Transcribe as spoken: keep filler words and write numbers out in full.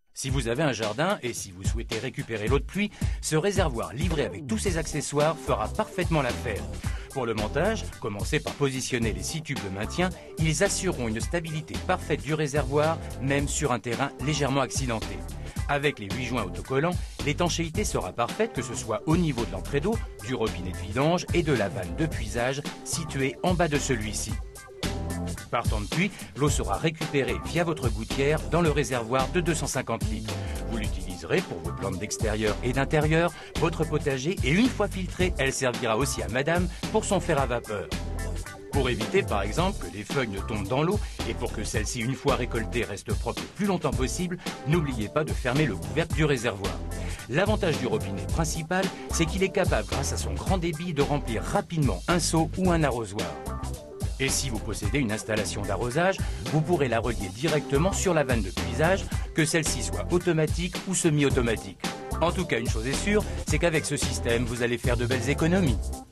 Si vous avez un jardin et si vous souhaitez récupérer l'eau de pluie, ce réservoir livré avec tous ses accessoires fera parfaitement l'affaire. Pour le montage, commencez par positionner les six tubes de maintien. Ils assureront une stabilité parfaite du réservoir, même sur un terrain légèrement accidenté. Avec les huit joints autocollants, l'étanchéité sera parfaite, que ce soit au niveau de l'entrée d'eau, du robinet de vidange et de la vanne de puisage située en bas de celui-ci. Partant de pluie, l'eau sera récupérée via votre gouttière dans le réservoir de deux cent cinquante litres. Vous l'utiliserez pour vos plantes d'extérieur et d'intérieur, votre potager, et une fois filtrée, elle servira aussi à madame pour son fer à vapeur. Pour éviter par exemple que les feuilles ne tombent dans l'eau et pour que celle-ci, une fois récoltée, reste propre le plus longtemps possible, n'oubliez pas de fermer le couvercle du réservoir. L'avantage du robinet principal, c'est qu'il est capable, grâce à son grand débit, de remplir rapidement un seau ou un arrosoir. Et si vous possédez une installation d'arrosage, vous pourrez la relier directement sur la vanne de puisage, que celle-ci soit automatique ou semi-automatique. En tout cas, une chose est sûre, c'est qu'avec ce système, vous allez faire de belles économies.